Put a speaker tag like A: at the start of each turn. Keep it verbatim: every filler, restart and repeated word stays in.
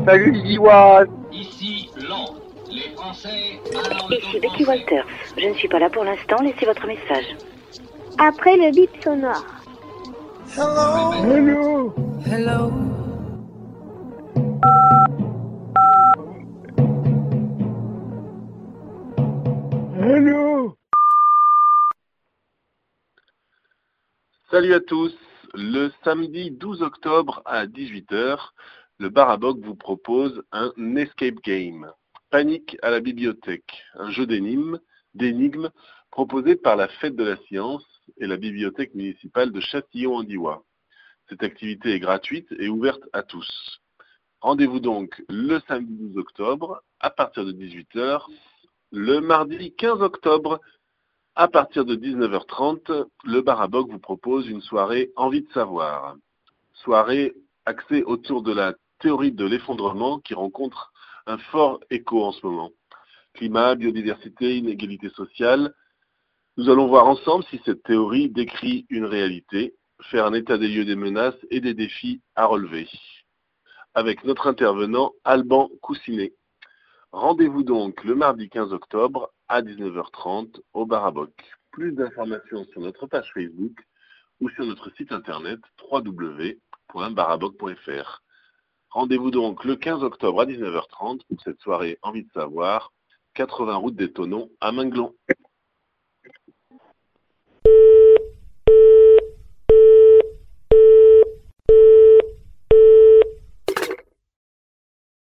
A: Salut Liwan.
B: Ici Londres. Les Français parlent
C: Ici
B: au
C: Becky
B: français.
C: Walters. Je ne suis pas là pour l'instant, laissez votre message.
D: Après le bip sonore.
A: Hello.
E: Hello.
A: Hello.
F: Salut à tous. Le samedi douze octobre à dix-huit heures, le Baraboc vous propose un escape game. Panique à la bibliothèque, un jeu d'énigmes, d'énigmes proposé par la Fête de la Science et la bibliothèque municipale de Châtillon-en-Diois. Cette activité est gratuite et ouverte à tous. Rendez-vous donc le samedi douze octobre à partir de dix-huit heures, le mardi quinze octobre à partir de dix-neuf heures trente, le Baraboc vous propose une soirée Envie de savoir. Soirée axée autour de la théorie de l'effondrement qui rencontre un fort écho en ce moment. Climat, biodiversité, inégalité sociale. Nous allons voir ensemble si cette théorie décrit une réalité, faire un état des lieux des menaces et des défis à relever. Avec notre intervenant Alban Coussinet. Rendez-vous donc le mardi quinze octobre à dix-neuf heures trente au Baraboc. Plus d'informations sur notre page Facebook ou sur notre site internet w w w point baraboc point f r. Rendez-vous donc le quinze octobre à dix-neuf heures trente pour cette soirée Envie de savoir, quatre-vingts route des Tonneaux à Minglon.